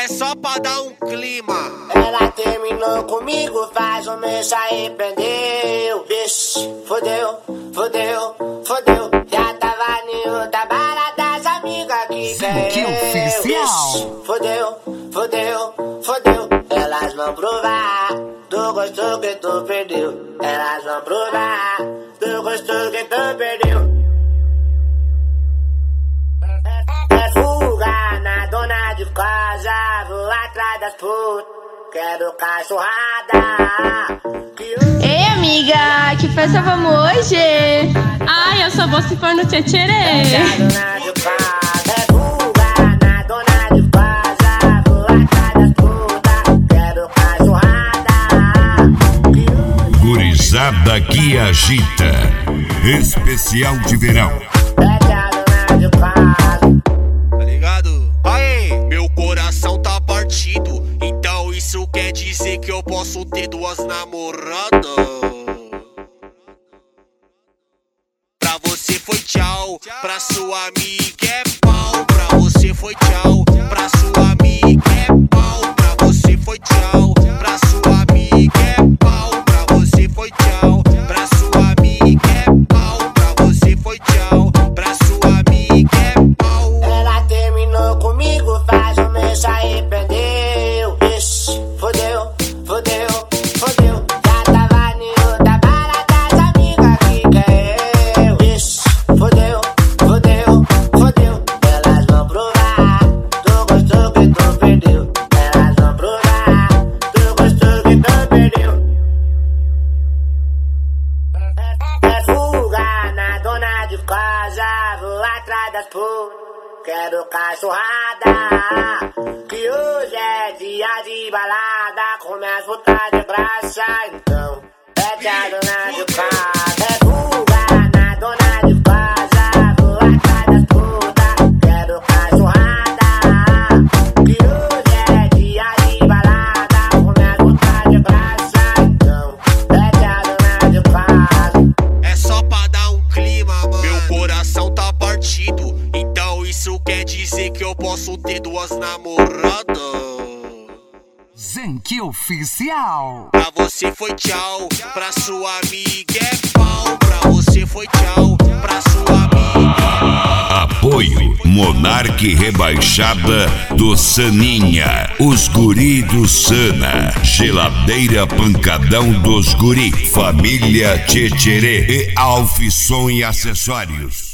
É só pra dar um clima. Ela terminou comigo, faz um mês se arrependeu. Vixe, fodeu, fodeu, fodeu. Já tava em outra balada, as amigas que Zenquil Oficial. Vixe, fodeu, fodeu, fodeu. Elas vão provar do gosto que tu perdeu. Elas vão provar do gosto que tu perdeu. É fuga na dona de casa, vou atrás das putas, quero cachorrada. Ei, amiga, que festa vamos hoje? Ai, eu só vou se for no tchetcherê. É dona de casa, é fuga na dona de casa, vou atrás das putas, quero cachorrada. Gurizada que agita. Especial de verão. É a dona de casa. Tá ligado? Aí, meu coração tá partido. Então isso quer dizer que eu posso ter duas namoradas. Pra você foi tchau, pra sua amiga é pau. Pra você foi tchau, pra sua amiga é pau. Pra você foi tchau, pra sua amiga é pau. Pra você foi tchau, pra sua amiga é pau. Pra você foi tchau, pra sua amiga é pau. Ela terminou comigo, faz um mês se arrependeu. Vixe, fodeu, fodeu, fodeu. Já tava em outra balada, as amigas que quer eu. Vixe, fodeu, fodeu, fodeu. Elas vão provar do gosto que tu perdeu. Elas vão provar do gosto que tu perdeu. É fuga na dona de casa, vou atrás das putas, quero cachorrada. Que hoje é dia de balada, com minhas putas de graça. Então, é a dona de casa. É fuga na dona de casa, vou atrás das putas, quero cachorrada. Que hoje é dia de balada, com minhas putas de graça. Então, é a dona de casa. É só pra dar um clima, mano. Meu coração tá partido. Então isso quer dizer que eu posso ter duas namoradas. Zenquil Oficial. Pra você foi tchau, pra sua amiga é pau. Pra você foi tchau, pra sua amiga é pau. Apoio Monarque Rebaixada do Saninha. Os guri do Sana. Geladeira Pancadão dos Guri. Família Tchetcherê e Alfisson e Acessórios.